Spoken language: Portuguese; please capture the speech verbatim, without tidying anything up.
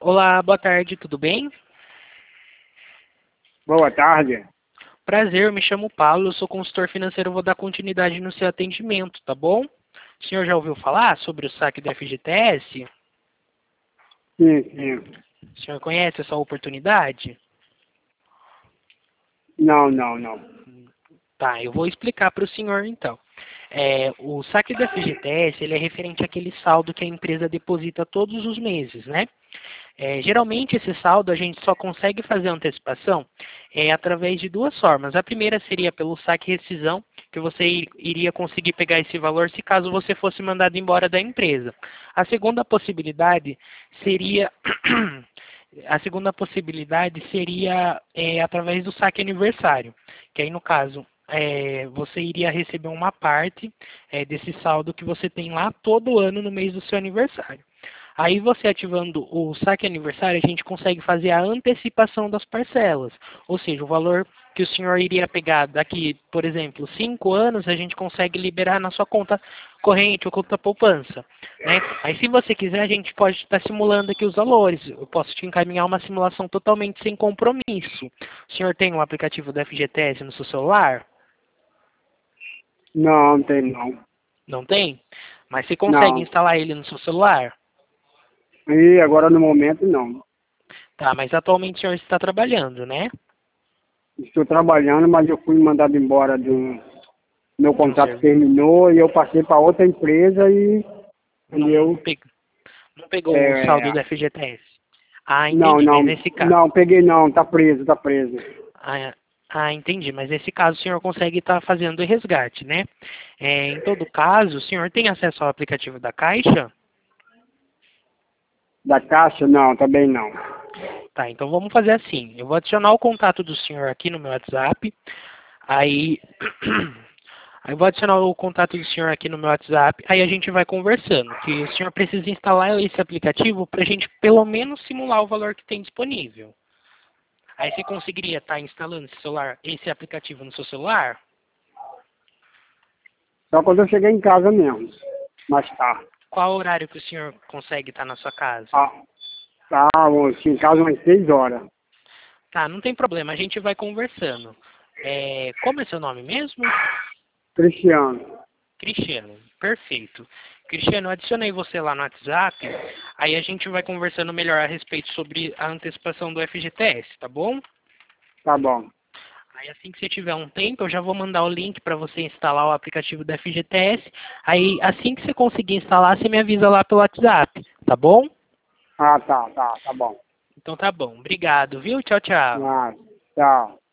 Olá, boa tarde, tudo bem? Boa tarde. Prazer, eu me chamo Paulo, eu sou consultor financeiro, vou dar continuidade no seu atendimento, tá bom? O senhor já ouviu falar sobre o saque do F G T S? Sim, sim. O senhor conhece essa oportunidade? Não, não, não. Tá, eu vou explicar para o senhor então. É, o saque do F G T S, ele é referente àquele saldo que a empresa deposita todos os meses, né? É, geralmente esse saldo a gente só consegue fazer a antecipação é, através de duas formas. A primeira seria pelo saque rescisão, que você ir- iria conseguir pegar esse valor se caso você fosse mandado embora da empresa. A segunda possibilidade seria a segunda possibilidade seria é, através do saque aniversário, que aí no caso é, você iria receber uma parte é, desse saldo que você tem lá todo ano no mês do seu aniversário. Aí você ativando o saque aniversário, a gente consegue fazer a antecipação das parcelas. Ou seja, o valor que o senhor iria pegar daqui, por exemplo, cinco anos, a gente consegue liberar na sua conta corrente ou conta poupança. Né? Aí se você quiser, a gente pode estar simulando aqui os valores. Eu posso te encaminhar uma simulação totalmente sem compromisso. O senhor tem um aplicativo do F G T S no seu celular? Não, não tem não. Não tem? Mas você consegue Não. instalar ele no seu celular? E agora no momento não. Tá, mas atualmente o senhor está trabalhando, né? Estou trabalhando, mas eu fui mandado embora de um. Meu De um contrato serviço. terminou e eu passei para outra empresa e, e Não, eu. pe- não pegou o saldo É, do F G T S. Ah, não, entendi, mas não. nesse caso. Não, peguei não, tá preso, tá preso. Ah, ah, entendi, mas nesse caso o senhor consegue estar fazendo o resgate, né? É, em todo caso, o senhor tem acesso ao aplicativo da Caixa? Da Caixa, não, também não. Tá, então vamos fazer assim. Eu vou adicionar o contato do senhor aqui no meu WhatsApp. Aí, aí eu vou adicionar o contato do senhor aqui no meu WhatsApp. Aí a gente vai conversando. Que o senhor precisa instalar esse aplicativo para a gente pelo menos simular o valor que tem disponível. Aí você conseguiria estar instalando esse celular, esse aplicativo no seu celular? Só quando eu cheguei em casa mesmo. Mas tá. Qual horário que o senhor consegue estar na sua casa? Tá, tá assim, em casa umas seis horas. Tá, não tem problema, a gente vai conversando. É, como é seu nome mesmo? Cristiano. Cristiano, perfeito. Cristiano, eu adicionei você lá no WhatsApp, aí a gente vai conversando melhor a respeito sobre a antecipação do F G T S, tá bom? Tá bom. Aí assim que você tiver um tempo, eu já vou mandar o link para você instalar o aplicativo do F G T S. Aí assim que você conseguir instalar, você me avisa lá pelo WhatsApp, tá bom? Ah, tá, tá, tá bom. Então tá bom. Obrigado, viu? Tchau, tchau. Ah, tchau.